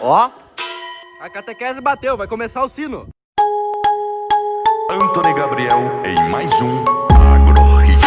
Ó, a catequese bateu, vai começar o sino. Antony Gabriel em mais um Agrohit.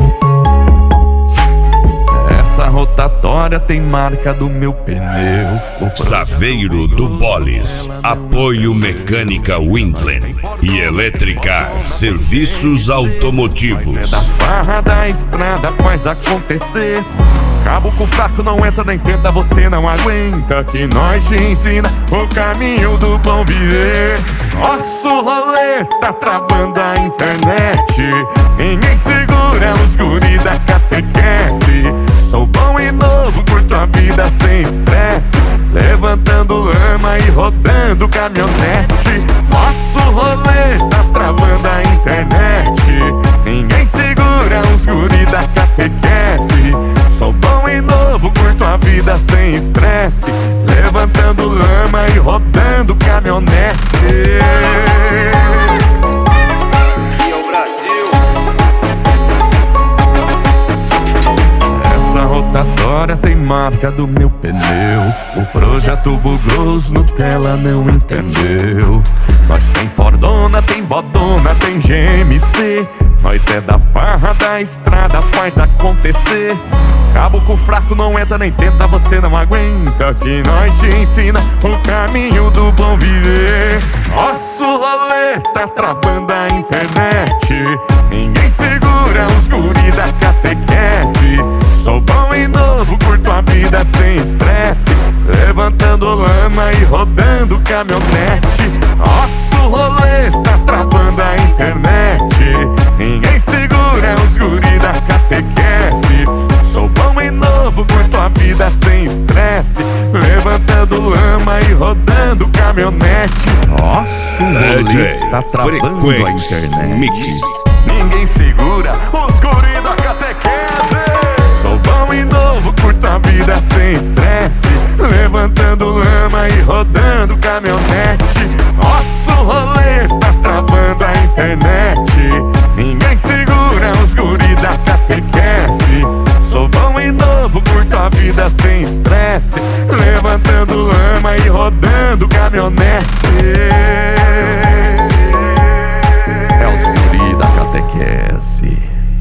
Essa rotatória tem marca do meu pneu. Saveiro do Bolis, apoio mecânica Winkler e elétrica serviços automotivos. Da barra da estrada faz acontecer. Cabo com fraco não entra nem tenta, você não aguenta. Que nós te ensina o caminho do bom viver. Nosso rolê tá travando a internet. Ninguém segura os guri da catequese. Sou bom e novo, curto a vida sem estresse. Levantando lama e rodando caminhonete. Nosso rolê tá travando a internet. Ninguém segura os guri da catequese. Sou bom e novo, curto a vida sem estresse. Levantando lama e rodando caminhonete. E é o Brasil. Essa rotatória tem marca do meu pneu. O projeto bugou, os Nutella não entendeu. Nós tem Fordona, tem Bodona, tem GMC. Nós é da farra da estrada, faz acontecer. Cabo com fraco não entra nem tenta, você não aguenta. Que nós te ensina o caminho do bom viver. Nosso rolê tá travando a internet. Ninguém segura os guri da catequese. Sou bom e novo, curto a vida sem estresse. Levantando lama e rodando caminhonete. Nosso rolê tá travando a internet. Ninguém segura os guri da catequese. Sou bom e novo, curto a vida sem estresse. Levantando lama e rodando caminhonete. Nosso rolê tá travando a internet. Mix. Ninguém segura os guri da catequese. Sou bom e novo, curto a vida sem estresse. Levantando lama e rodando caminhonete.